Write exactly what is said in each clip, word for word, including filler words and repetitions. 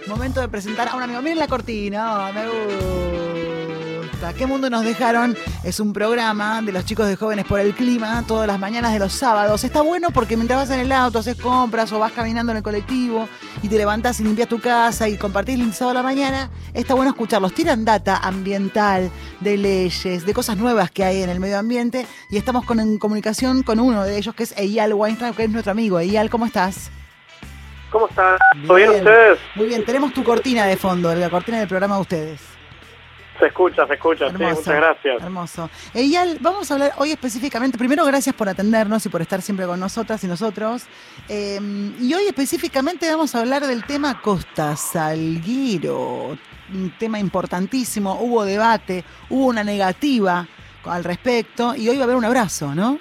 Momento de presentar a un amigo. Miren la cortina, oh, me gusta. ¿Qué mundo nos dejaron? Es un programa de los chicos de Jóvenes por el Clima, todas las mañanas de los sábados. Está bueno porque mientras vas en el auto, haces compras o vas caminando en el colectivo y te levantás y limpias tu casa y compartís el sábado a la mañana, está bueno escucharlos. Tiran data ambiental, de leyes, de cosas nuevas que hay en el medio ambiente y estamos con, en comunicación con uno de ellos que es Eyal Weinstein, que es nuestro amigo. Eyal, ¿cómo estás? ¿Cómo están? ¿Todo bien ustedes? Muy bien, tenemos tu cortina de fondo, la cortina del programa de ustedes. Se escucha, se escucha, Hermoso, sí, muchas gracias. Hermoso. Eyal, vamos a hablar hoy específicamente, primero gracias por atendernos y por estar siempre con nosotras y nosotros. Eh, y hoy específicamente vamos a hablar del tema Costa Salguero, un tema importantísimo, hubo debate, hubo una negativa al respecto y hoy va a haber un abrazo, ¿no?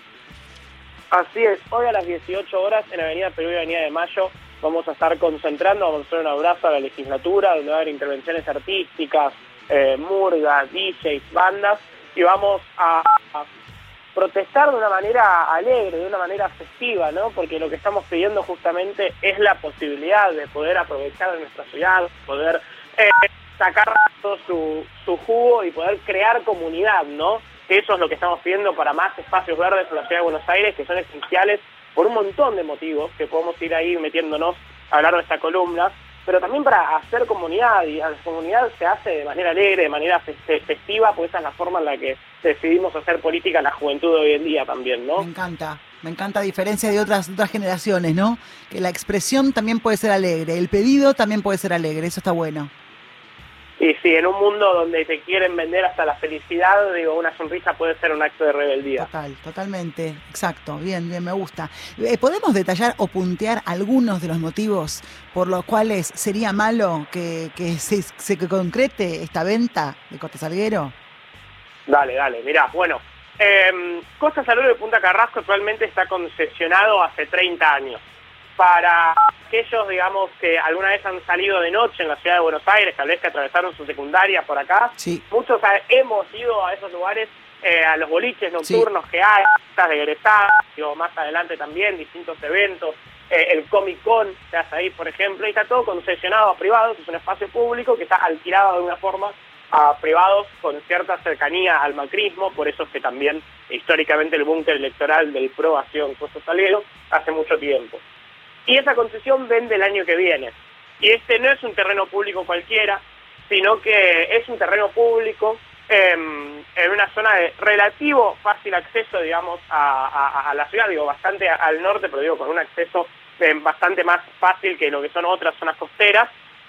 Así es, hoy a las dieciocho horas en Avenida Perú y Avenida de Mayo vamos a estar concentrando, vamos a hacer un abrazo a la legislatura, donde va a haber intervenciones artísticas, eh, murgas, D Js, bandas, y vamos a, a protestar de una manera alegre, de una manera festiva, ¿no? Porque lo que estamos pidiendo justamente es la posibilidad de poder aprovechar de nuestra ciudad, poder eh, sacar todo su, su jugo y poder crear comunidad, ¿no? Eso es lo que estamos pidiendo para más espacios verdes en la ciudad de Buenos Aires, que son esenciales por un montón de motivos, que podemos ir ahí metiéndonos a hablar de esta columna, pero también para hacer comunidad, y la comunidad se hace de manera alegre, de manera festiva, porque esa es la forma en la que decidimos hacer política en la juventud de hoy en día también, ¿no? Me encanta, me encanta, a diferencia de otras, otras generaciones, ¿no? Que la expresión también puede ser alegre, el pedido también puede ser alegre, eso está bueno. Y sí, en un mundo donde te quieren vender hasta la felicidad, digo, una sonrisa puede ser un acto de rebeldía. Total, totalmente, exacto, bien, bien, me gusta. Eh, ¿Podemos detallar o puntear algunos de los motivos por los cuales sería malo que, que se, se que concrete esta venta de Costa Salguero? Dale, dale, mirá, bueno, eh, Costa Salguero de Punta Carrasco actualmente está concesionado hace treinta años. Para aquellos, digamos, que alguna vez han salido de noche en la ciudad de Buenos Aires, tal vez que atravesaron su secundaria por acá, sí. Muchos hemos ido a esos lugares, eh, a los boliches nocturnos sí. que hay, fiestas de egresados, digo, más adelante también, distintos eventos, eh, el Comic Con, se hace ahí, por ejemplo, y está todo concesionado a privados, es un espacio público que está alquilado de una forma a privados con cierta cercanía al macrismo, por eso es que también históricamente el búnker electoral del P R O ha sido en Costa Salguero hace mucho tiempo. Y esa concesión vende el año que viene. Y este no es un terreno público cualquiera, sino que es un terreno público eh, en una zona de relativo fácil acceso, digamos, a, a, a la ciudad, digo, bastante al norte, pero digo, con un acceso eh, bastante más fácil que lo que son otras zonas costeras.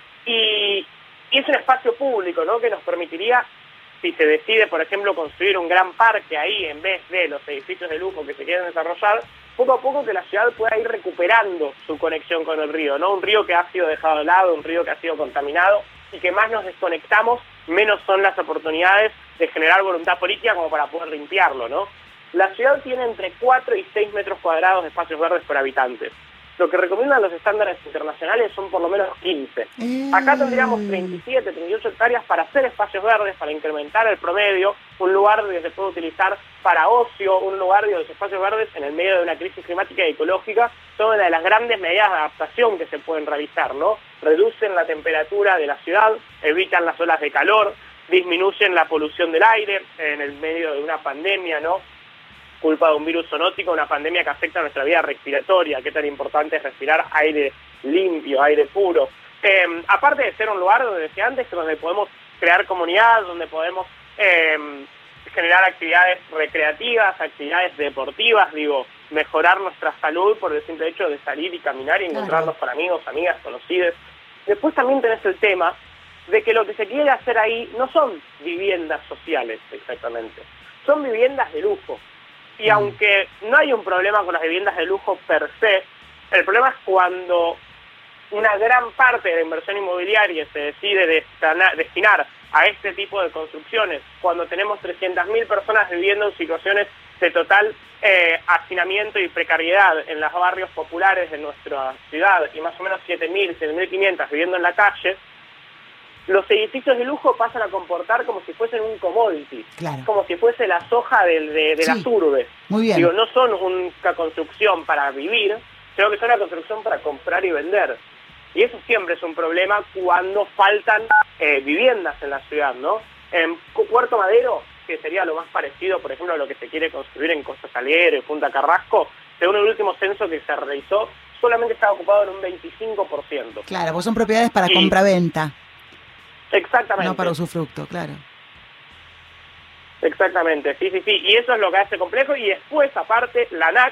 Y, y es un espacio público, ¿no?, que nos permitiría, si se decide, por ejemplo, construir un gran parque ahí en vez de los edificios de lujo que se quieren desarrollar, poco a poco que la ciudad pueda ir recuperando su conexión con el río, ¿no? Un río que ha sido dejado de lado, un río que ha sido contaminado, y que más nos desconectamos, menos son las oportunidades de generar voluntad política como para poder limpiarlo, ¿no? La ciudad tiene entre cuatro y seis metros cuadrados de espacios verdes por habitante. Lo que recomiendan los estándares internacionales son por lo menos quince. Acá tendríamos treinta y siete, treinta y ocho hectáreas para hacer espacios verdes, para incrementar el promedio, un lugar donde se puede utilizar para ocio, un lugar donde los espacios verdes en el medio de una crisis climática y ecológica son una de las grandes medidas de adaptación que se pueden realizar, ¿no? Reducen la temperatura de la ciudad, evitan las olas de calor, disminuyen la polución del aire en el medio de una pandemia, ¿no?, culpa de un virus zoonótico, una pandemia que afecta a nuestra vida respiratoria. Qué tan importante es respirar aire limpio, aire puro. Eh, aparte de ser un lugar, donde decía antes, donde podemos crear comunidad, donde podemos eh, generar actividades recreativas, actividades deportivas, digo, mejorar nuestra salud por el simple hecho de salir y caminar y encontrarnos con amigos, amigas, conocidos. Después también tenés el tema de que lo que se quiere hacer ahí no son viviendas sociales exactamente, son viviendas de lujo. Y aunque no hay un problema con las viviendas de lujo per se, el problema es cuando una gran parte de la inversión inmobiliaria se decide destinar, destinar a este tipo de construcciones, cuando tenemos trescientas mil personas viviendo en situaciones de total eh, hacinamiento y precariedad en los barrios populares de nuestra ciudad, y más o menos siete mil, siete mil quinientos viviendo en la calle, los edificios de lujo pasan a comportar como si fuesen un commodity, claro. Como si fuese la soja de, de, de sí. las urbes. Muy bien. Digo, no son una construcción para vivir, sino que son una construcción para comprar y vender. Y eso siempre es un problema cuando faltan eh, viviendas en la ciudad, ¿no? En Puerto Madero, que sería lo más parecido, por ejemplo, a lo que se quiere construir en Costa Salguero y Punta Carrasco, según el último censo que se realizó, solamente estaba ocupado en un veinticinco por ciento. Claro, pues son propiedades para y... compra-venta. Exactamente. No para usufructo, claro. Exactamente, sí, sí, sí. Y eso es lo que hace complejo. Y después, aparte, la ANAC,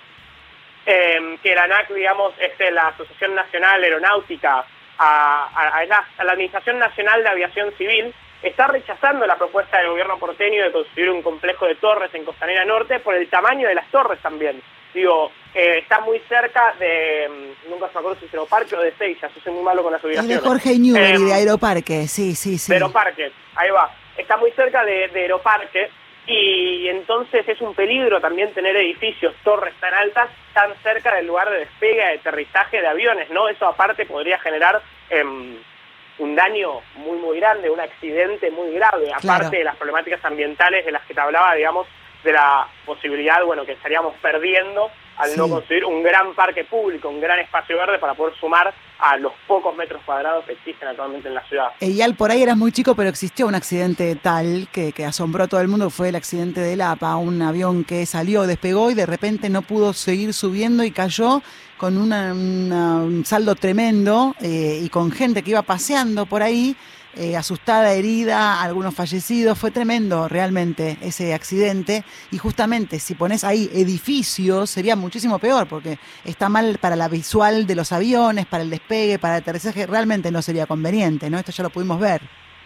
eh, que la ANAC, digamos, es la Asociación Nacional Aeronáutica, a, a, a, la, a la Administración Nacional de Aviación Civil, está rechazando la propuesta del gobierno porteño de construir un complejo de torres en Costanera Norte por el tamaño de las torres también. Digo, eh, está muy cerca de, nunca se me acuerdo si es Aeroparque o de Seiza, yo soy muy malo con las ubicaciones. Es de Jorge Newbery, eh, de Aeroparque, sí, sí, sí. De Aeroparque, ahí va. Está muy cerca de, de Aeroparque y entonces es un peligro también tener edificios, torres tan altas, tan cerca del lugar de despegue, de aterrizaje de aviones, ¿no? Eso aparte podría generar eh, un daño muy, muy grande, un accidente muy grave, aparte claro. de las problemáticas ambientales de las que te hablaba, digamos, de la posibilidad, bueno, que estaríamos perdiendo al sí. no construir un gran parque público, un gran espacio verde para poder sumar a los pocos metros cuadrados que existen actualmente en la ciudad. Eyal, por ahí eras muy chico, pero existió un accidente tal que, que asombró a todo el mundo, fue el accidente del A P A, un avión que salió, despegó y de repente no pudo seguir subiendo y cayó con una, una, un saldo tremendo eh, y con gente que iba paseando por ahí, Eh, asustada, herida, algunos fallecidos. Fue tremendo realmente ese accidente y justamente si pones ahí edificios sería muchísimo peor porque está mal para la visual de los aviones, para el despegue, para el aterrizaje, realmente no sería conveniente, ¿no? Esto ya lo pudimos ver.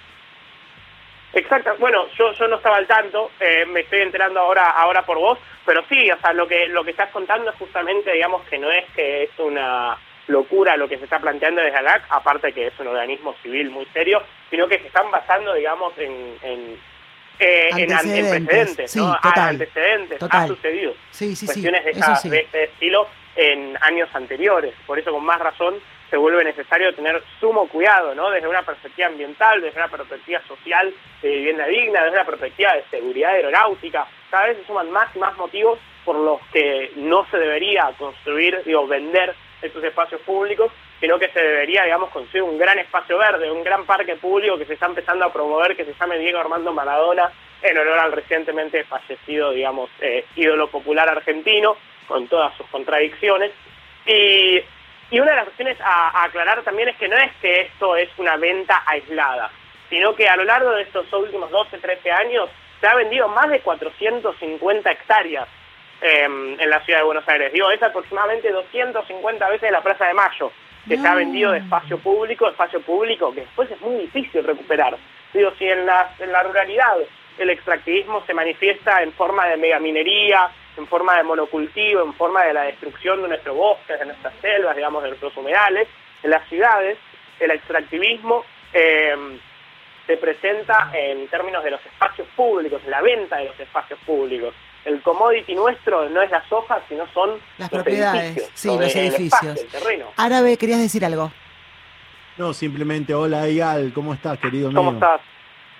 Exacto, bueno, yo yo no estaba al tanto, eh, me estoy enterando ahora ahora por vos, pero sí, o sea, lo que lo que estás contando es justamente, digamos, que no es que es una locura lo que se está planteando desde ANAC, aparte que es un organismo civil muy serio, sino que se están basando, digamos, en, en, eh, antecedentes, en precedentes, sí, ¿no? Total, ah, antecedentes, total. ha sucedido sí, sí, cuestiones sí, de, esta, sí. de este estilo en años anteriores, por eso con más razón se vuelve necesario tener sumo cuidado, ¿no? Desde una perspectiva ambiental, desde una perspectiva social de vivienda digna, desde una perspectiva de seguridad aeronáutica, cada vez se suman más y más motivos por los que no se debería construir, digo, vender estos espacios públicos, sino que se debería, digamos, construir un gran espacio verde, un gran parque público que se está empezando a promover, que se llame Diego Armando Maradona, en honor al recientemente fallecido, digamos, eh, ídolo popular argentino, con todas sus contradicciones. Y, y una de las cuestiones a, a aclarar también es que no es que esto es una venta aislada, sino que a lo largo de estos últimos doce, trece años se ha vendido más de cuatrocientas cincuenta hectáreas Eh, en la ciudad de Buenos Aires. Digo, es aproximadamente doscientas cincuenta veces la Plaza de Mayo que no. se ha vendido de espacio público, espacio público que después es muy difícil recuperar. Digo, si en la, en la ruralidad el extractivismo se manifiesta en forma de megaminería, en forma de monocultivo, en forma de la destrucción de nuestros bosques, de nuestras selvas, digamos, de nuestros humedales, en las ciudades el extractivismo eh, se presenta en términos de los espacios públicos, la venta de los espacios públicos. El commodity nuestro no es la soja, sino son las los propiedades, edificios, sí, los el edificios. Espacio, el terreno. Árabe, ¿querías decir algo? No, simplemente, hola Eyal, ¿cómo estás, querido ¿Cómo mío? ¿Cómo estás?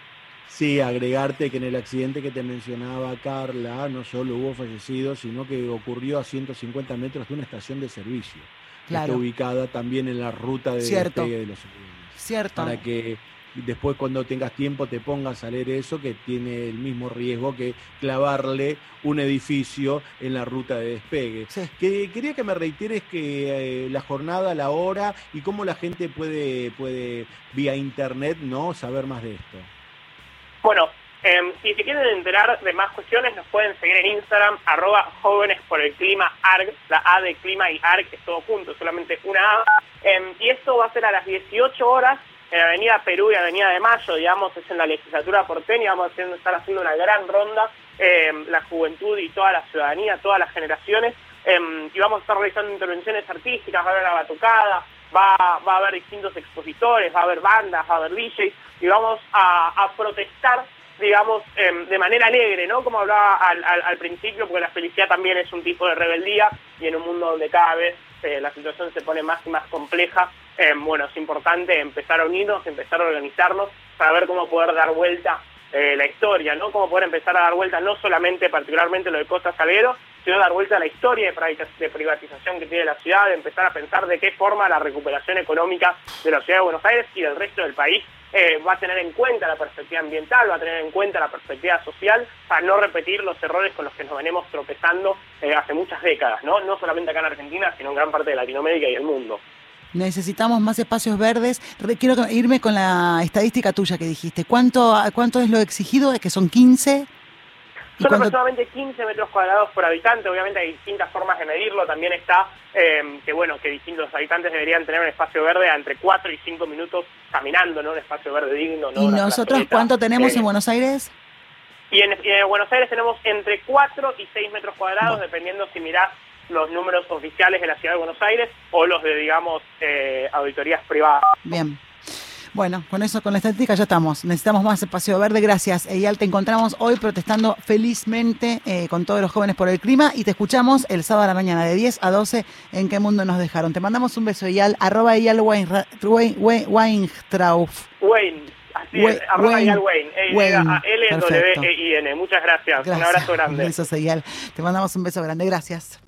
Sí, agregarte que en el accidente que te mencionaba Carla, no solo hubo fallecidos, sino que ocurrió a ciento cincuenta metros de una estación de servicio. Claro. Está ubicada también en la ruta de Cierto. despegue de los aviones. Cierto. Para que después cuando tengas tiempo te pongas a leer eso, que tiene el mismo riesgo que clavarle un edificio en la ruta de despegue. Sí. Que, quería que me reiteres que eh, la jornada, la hora y cómo la gente puede, puede vía internet, ¿no?, saber más de esto. Bueno, eh, si se quieren enterar de más cuestiones nos pueden seguir en Instagram, arroba jóvenes por el clima arg, la A de clima y arg es todo junto, solamente una A, eh, y esto va a ser a las dieciocho horas en Avenida Perú y Avenida de Mayo, digamos, es en la legislatura porteña, vamos a hacer, estar haciendo una gran ronda, eh, la juventud y toda la ciudadanía, todas las generaciones, eh, y vamos a estar realizando intervenciones artísticas, va a haber una batucada, va, va a haber distintos expositores, va a haber bandas, va a haber D Js, y vamos a, a protestar, digamos, eh, de manera alegre, ¿no? Como hablaba al, al, al principio, porque la felicidad también es un tipo de rebeldía, y en un mundo donde cada vez eh, la situación se pone más y más compleja, eh, bueno, es importante empezar a unirnos, empezar a organizarnos, para ver cómo poder dar vuelta eh, la historia, ¿no? Cómo poder empezar a dar vuelta no solamente, particularmente lo de Costa Salguero, sino dar vuelta a la historia de privatización que tiene la ciudad, de empezar a pensar de qué forma la recuperación económica de la ciudad de Buenos Aires y del resto del país eh, va a tener en cuenta la perspectiva ambiental, va a tener en cuenta la perspectiva social, para no repetir los errores con los que nos venimos tropezando eh, hace muchas décadas, ¿no? No solamente acá en Argentina, sino en gran parte de Latinoamérica y el mundo. Necesitamos más espacios verdes. Quiero irme con la estadística tuya que dijiste. ¿Cuánto, cuánto es lo exigido? ¿Es que son quince? Son cuando... aproximadamente quince metros cuadrados por habitante. Obviamente hay distintas formas de medirlo. También está eh, que bueno que distintos habitantes deberían tener un espacio verde entre cuatro y cinco minutos caminando, ¿no? Un espacio verde digno, ¿no? ¿Y Una nosotros cuánto tenemos eh, en Buenos Aires? Y en, y en Buenos Aires tenemos entre cuatro y seis metros cuadrados, bueno, dependiendo si mirás los números oficiales de la Ciudad de Buenos Aires o los de, digamos, eh, auditorías privadas. Bien. Bueno, con eso, con la estadística ya estamos. Necesitamos más espacio verde. Gracias, Eyal. Te encontramos hoy protestando felizmente eh, con todos los jóvenes por el clima y te escuchamos el sábado a la mañana de diez a doce en ¿Qué mundo nos dejaron? Te mandamos un beso, Eyal. Arroba Eyal Weintraub. Wayne. Así es, arroba Eyal Wayne. L W E I N. Muchas gracias. gracias. Un abrazo grande. Besos, Eyal. Te mandamos un beso grande. Gracias.